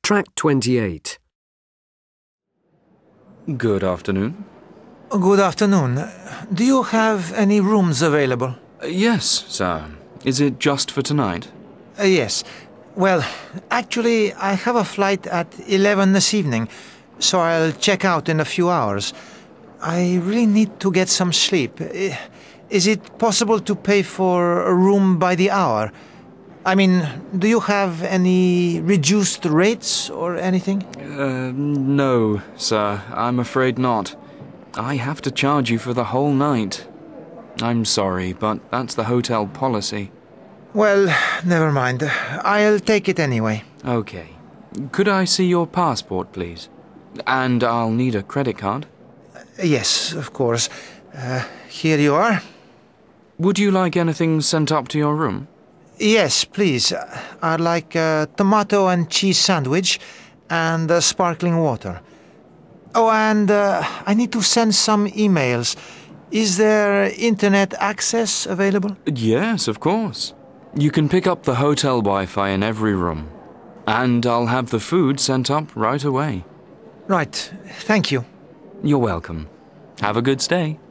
Track 28. Good afternoon. Good afternoon. Do you have any rooms available? Yes, sir. Is it just for tonight? Yes. Well, actually, I have a flight at 11 this evening, so I'll check out in a few hours. I really need to get some sleep. Is it possible to pay for a room by the hour? I mean, do you have any reduced rates or anything? No, sir. I'm afraid not. I have to charge you for the whole night. I'm sorry, but that's the hotel policy. Well, never mind. I'll take it anyway. Okay. Could I see your passport, please? And I'll need a credit card. Yes, of course. Here you are. Would you like anything sent up to your room? Yes, please. I'd like a tomato and cheese sandwich and sparkling water. Oh, and I need to send some emails. Is there internet access available? Yes, of course. You can pick up the hotel Wi-Fi in every room. And I'll have the food sent up right away. Right. Thank you. You're welcome. Have a good stay.